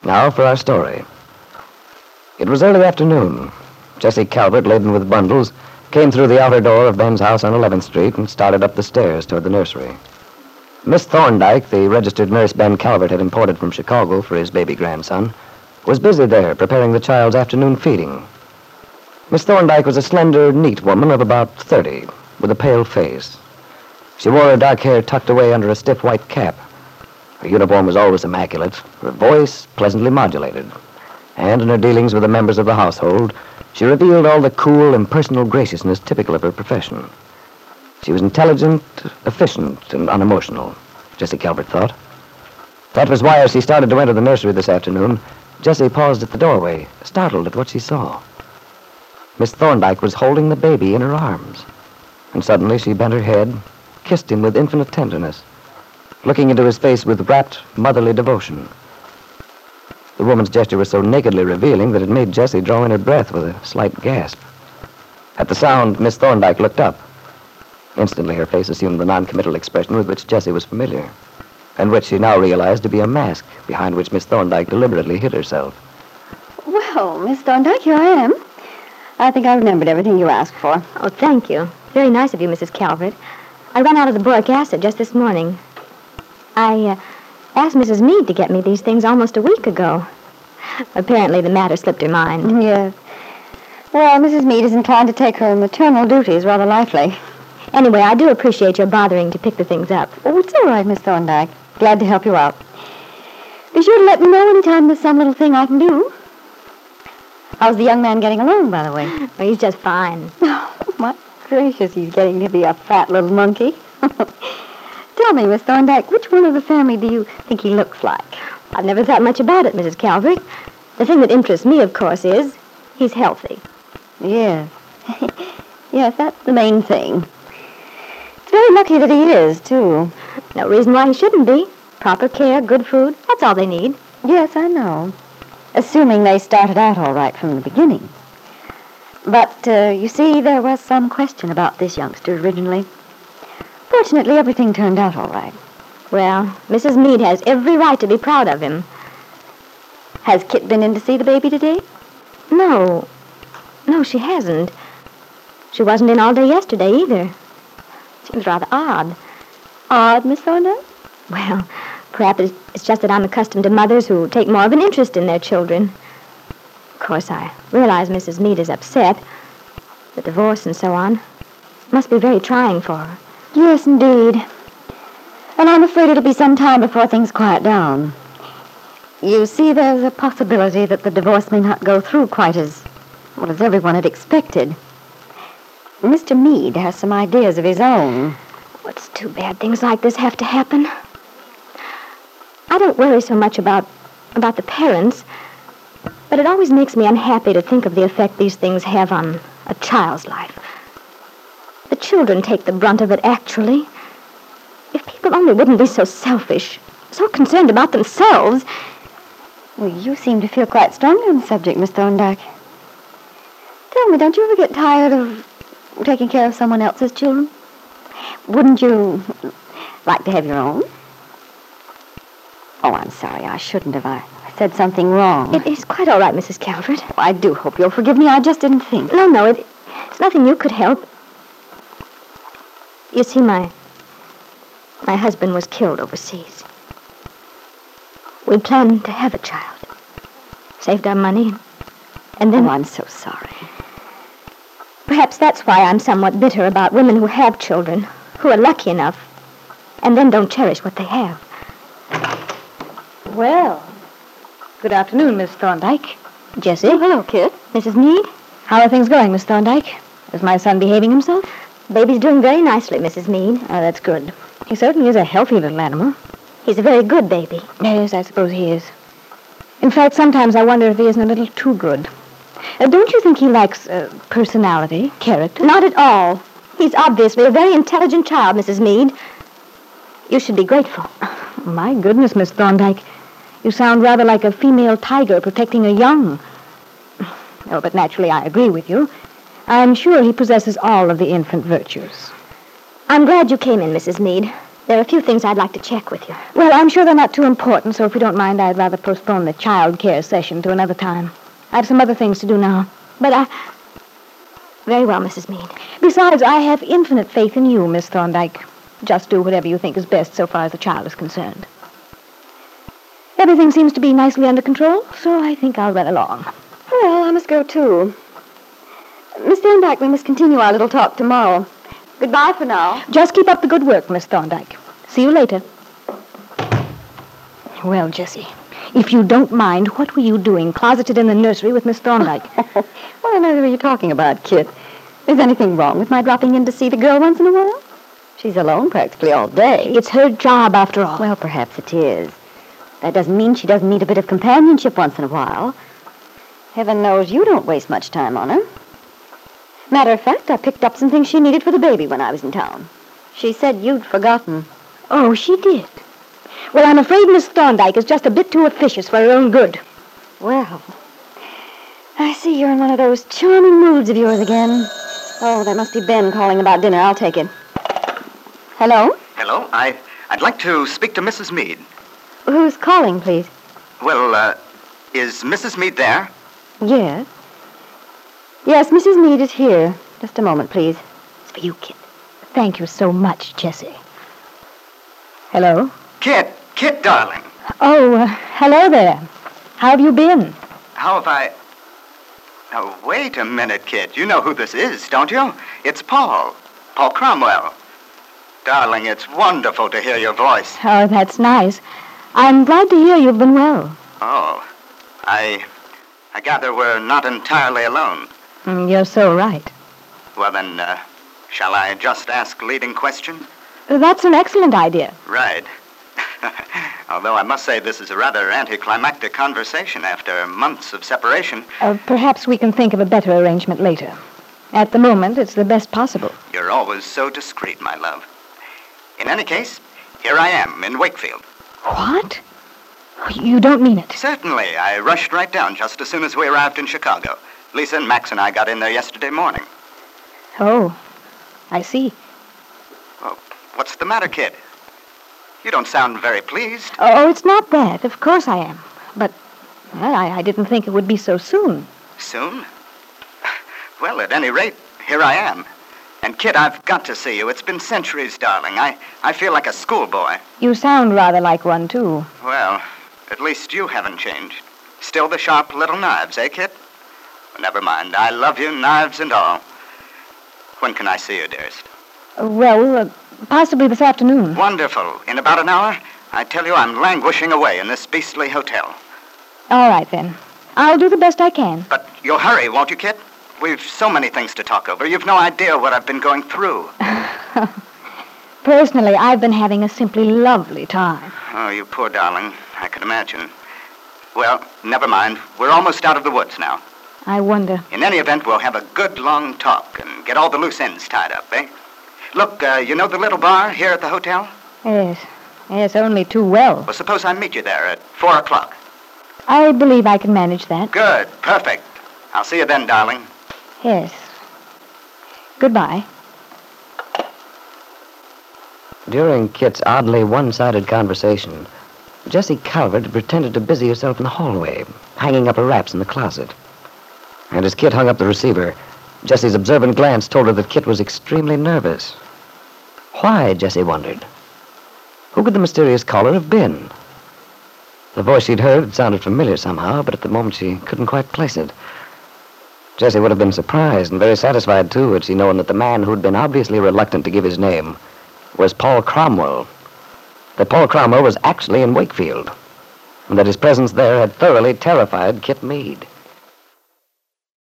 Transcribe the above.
Now for our story. It was early afternoon. Jessie Calvert, laden with bundles, came through the outer door of Ben's house on 11th Street and started up the stairs toward the nursery. Miss Thorndyke, the registered nurse Ben Calvert had imported from Chicago for his baby grandson, was busy there preparing the child's afternoon feeding. Miss Thorndyke was a slender, neat woman of about 30, with a pale face. She wore her dark hair tucked away under a stiff white cap. Her uniform was always immaculate, her voice pleasantly modulated, and in her dealings with the members of the household, she revealed all the cool, impersonal graciousness typical of her profession. She was intelligent, efficient, and unemotional, Jessie Calvert thought. That was why, as she started to enter the nursery this afternoon, Jessie paused at the doorway, startled at what she saw. Miss Thorndyke was holding the baby in her arms, and suddenly she bent her head, kissed him with infinite tenderness, looking into his face with rapt, motherly devotion. The woman's gesture was so nakedly revealing that it made Jessie draw in her breath with a slight gasp. At the sound, Miss Thorndyke looked up. Instantly, her face assumed the non-committal expression with which Jessie was familiar, and which she now realized to be a mask behind which Miss Thorndyke deliberately hid herself. Well, Miss Thorndyke, here I am. I think I remembered everything you asked for. Oh, thank you. Very nice of you, Mrs. Calvert. I ran out of the boric acid just this morning. I asked Mrs. Meade to get me these things almost a week ago. Apparently the matter slipped her mind. Yes. Well, Mrs. Meade is inclined to take her maternal duties rather lightly. Anyway, I do appreciate your bothering to pick the things up. Oh, it's all right, Miss Thorndyke. Glad to help you out. Be sure to let me know anytime there's some little thing I can do. How's the young man getting along, by the way? Well, he's just fine. Oh, my gracious, he's getting to be a fat little monkey. Tell me, Miss Thorndyke, which one of the family do you think he looks like? I've never thought much about it, Mrs. Calvert. The thing that interests me, of course, is he's healthy. Yes. Yes, that's the main thing. It's very lucky that he is, too. No reason why he shouldn't be. Proper care, good food, that's all they need. Yes, I know. Assuming they started out all right from the beginning. But, you see, there was some question about this youngster originally. Fortunately, everything turned out all right. Well, Mrs. Meade has every right to be proud of him. Has Kit been in to see the baby today? No, she hasn't. She wasn't in all day yesterday, either. Seems rather odd. Odd, Miss Thorndyke? Well, perhaps it's just that I'm accustomed to mothers who take more of an interest in their children. Of course, I realize Mrs. Meade is upset. The divorce and so on must be very trying for her. Yes, indeed. And I'm afraid it'll be some time before things quiet down. You see, there's a possibility that the divorce may not go through quite as everyone had expected. Mr. Meade has some ideas of his own. Oh, it's too bad things like this have to happen. I don't worry so much about the parents, but it always makes me unhappy to think of the effect these things have on a child's life. The children take the brunt of it, actually. If people only wouldn't be so selfish, so concerned about themselves. Well, you seem to feel quite strongly on the subject, Miss Thorndyke. Tell me, don't you ever get tired of taking care of someone else's children? Wouldn't you like to have your own? Oh, I'm sorry. I shouldn't have. I said something wrong. It is quite all right, Mrs. Calvert. Oh, I do hope you'll forgive me. I just didn't think. No, it's nothing you could help. You see, my husband was killed overseas. We planned to have a child. Saved our money, and then... Oh, I'm so sorry. Perhaps that's why I'm somewhat bitter about women who have children, who are lucky enough, and then don't cherish what they have. Well, good afternoon, Miss Thorndyke. Jessie? Oh, hello, Kit. Mrs. Meade? How are things going, Miss Thorndyke? Is my son behaving himself? Baby's doing very nicely, Mrs. Meade. Oh, that's good. He certainly is a healthy little animal. He's a very good baby. Yes, I suppose he is. In fact, sometimes I wonder if he isn't a little too good. Don't you think he lacks personality, character? Not at all. He's obviously a very intelligent child, Mrs. Meade. You should be grateful. My goodness, Miss Thorndyke. You sound rather like a female tiger protecting a young. Oh, but naturally I agree with you. I'm sure he possesses all of the infant virtues. I'm glad you came in, Mrs. Meade. There are a few things I'd like to check with you. Well, I'm sure they're not too important, so if you don't mind, I'd rather postpone the child care session to another time. I have some other things to do now. But Very well, Mrs. Meade. Besides, I have infinite faith in you, Miss Thorndyke. Just do whatever you think is best so far as the child is concerned. Everything seems to be nicely under control, so I think I'll run along. Well, I must go, too. Miss Thorndyke, we must continue our little talk tomorrow. Goodbye for now. Just keep up the good work, Miss Thorndyke. See you later. Well, Jessie, if you don't mind, what were you doing closeted in the nursery with Miss Thorndyke? What on earth are you talking about, Kit? Is anything wrong with my dropping in to see the girl once in a while? She's alone practically all day. It's her job, after all. Well, perhaps it is. That doesn't mean she doesn't need a bit of companionship once in a while. Heaven knows you don't waste much time on her. Matter of fact, I picked up some things she needed for the baby when I was in town. She said you'd forgotten. Oh, she did? Well, I'm afraid Miss Thorndyke is just a bit too officious for her own good. Well, I see you're in one of those charming moods of yours again. Oh, that must be Ben calling about dinner. I'll take it. Hello? Hello. I'd like to speak to Mrs. Meade. Who's calling, please? Well, is Mrs. Meade there? Yes. Yes, Mrs. Meade is here. Just a moment, please. It's for you, Kit. Thank you so much, Jessie. Hello? Kit, darling. Oh, hello there. How have you been? How have I... Now, wait a minute, Kit. You know who this is, don't you? It's Paul Cromwell. Darling, it's wonderful to hear your voice. Oh, that's nice. I'm glad to hear you've been well. Oh, I gather we're not entirely alone. You're so right. Well, then, shall I just ask leading questions? That's an excellent idea. Right. Although I must say this is a rather anticlimactic conversation after months of separation. Perhaps we can think of a better arrangement later. At the moment, it's the best possible. You're always so discreet, my love. In any case, here I am in Wakefield. What? You don't mean it. Certainly. I rushed right down just as soon as we arrived in Chicago. Lisa and Max and I got in there yesterday morning. Oh, I see. Well, what's the matter, kid? You don't sound very pleased. Oh, it's not that. Of course I am. But, well, I didn't think it would be so soon. Soon? Well, at any rate, here I am. And, Kid, I've got to see you. It's been centuries, darling. I feel like a schoolboy. You sound rather like one, too. Well, at least you haven't changed. Still the sharp little knives, eh, Kid? Well, never mind. I love you, knives and all. When can I see you, dearest? Well, possibly this afternoon. Wonderful. In about an hour, I tell you I'm languishing away in this beastly hotel. All right, then. I'll do the best I can. But you'll hurry, won't you, Kid? We've so many things to talk over. You've no idea what I've been going through. Personally, I've been having a simply lovely time. Oh, you poor darling. I can imagine. Well, never mind. We're almost out of the woods now. I wonder. In any event, we'll have a good long talk and get all the loose ends tied up, eh? Look, you know the little bar here at the hotel? Yes, only too well. Well, suppose I meet you there at 4 o'clock. I believe I can manage that. Good. Perfect. I'll see you then, darling. Yes. Goodbye. During Kit's oddly one-sided conversation, Jessie Calvert pretended to busy herself in the hallway, hanging up her wraps in the closet. And as Kit hung up the receiver, Jessie's observant glance told her that Kit was extremely nervous. Why, Jessie wondered. Who could the mysterious caller have been? The voice she'd heard had sounded familiar somehow, but at the moment she couldn't quite place it. Jessie would have been surprised and very satisfied, too, had she known that the man who'd been obviously reluctant to give his name was Paul Cromwell. That Paul Cromwell was actually in Wakefield, and that his presence there had thoroughly terrified Kit Meade.